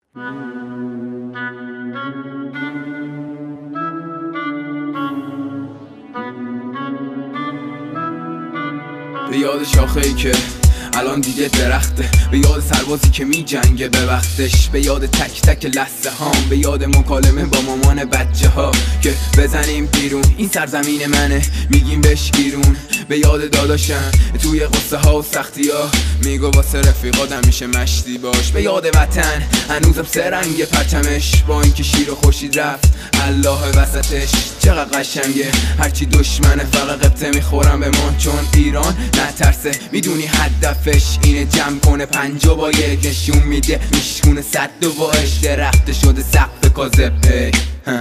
به یاد شاخه‌ای که الان دیگه درخته، به یاد سربازی که می جنگه به وقتش، به یاد تک تک لحظه هام، به یاد مکالمه با مامان بچه ها که بزنیم بیرون این سرزمین منه میگیم بهش گیرون، به یاد داداشم توی قصه ها و سختی ها میگو واسه رفیقات همیشه مشتی باش، به یاد وطن هنوزم سرنگ پرچمش با اینکه شیر و خورشید رفت الله وسطش. چقدر قشنگه هرچی دشمنه فقط قبطه میخورم به ما، چون ایران نترسه میدونی هدفش اینه جمع کنه 5 با 1 نشون میده میشکونه 100 باش درخت شده سقف کاذبه.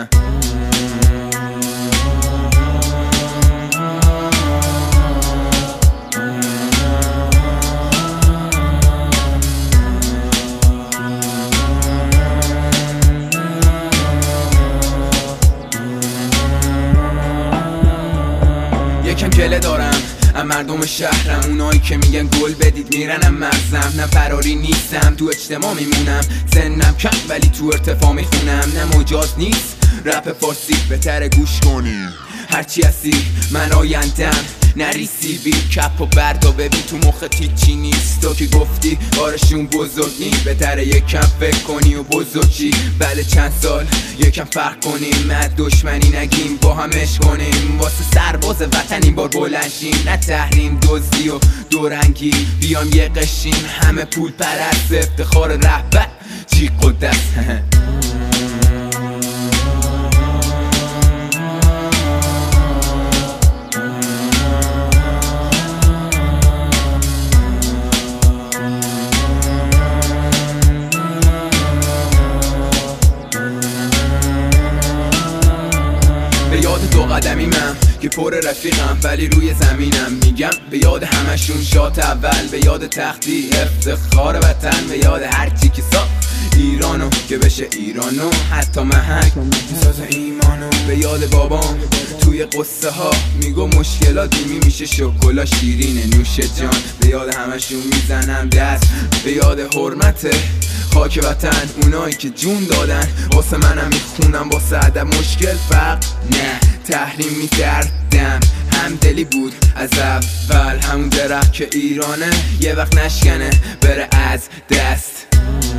یکم گله دارم مردم شهرم، اونایی که میگن گل بدید میرنم مغزم، نه فراری نیستم تو اجتماع میمونم، سنم کم ولی تو ارتفاع میخونم، نه مجاز نیست رپ فارسی بهتره گوش کنی، هرچی هستی من آیندم نریسی بی کپ و بردا ببین تو مخت هیچی نیست، تو که گفتی بارشون بزرگ نیست بهتره یکم فکر کنی و بزرگی، بله چند سال یکم فرق کنیم، نه دشمنی نگیم با همش کنیم، واسه سرباز وطن این بار بلنشیم، نه تحریم دزدی و دورنگی بیام یه قشیم، همه پول پرست افتخار رهبر چی قدس. به یاد 2 قدمی من که پر رفیقم ولی روی زمینم، میگم به یاد همشون شات اول، به یاد تختی افتخار وطن، به یاد هرچی که ساخت ایرانو که بشه ایرانو، حتی محک ساز ایمانو، به یاد بابام توی قصه ها میگو مشکلاتی میشه شکلا شیرین نوش جان، به یاد همشون میزنم دست، به یاد حرمت خاک وطن اونایی که جون دادن واسه منم میخونم، واسه ادب مشکل فرق نه تحریم میکردم، همدلی بود از اول، همون درخت که ایرانه یه وقت نشکنه بره از دست.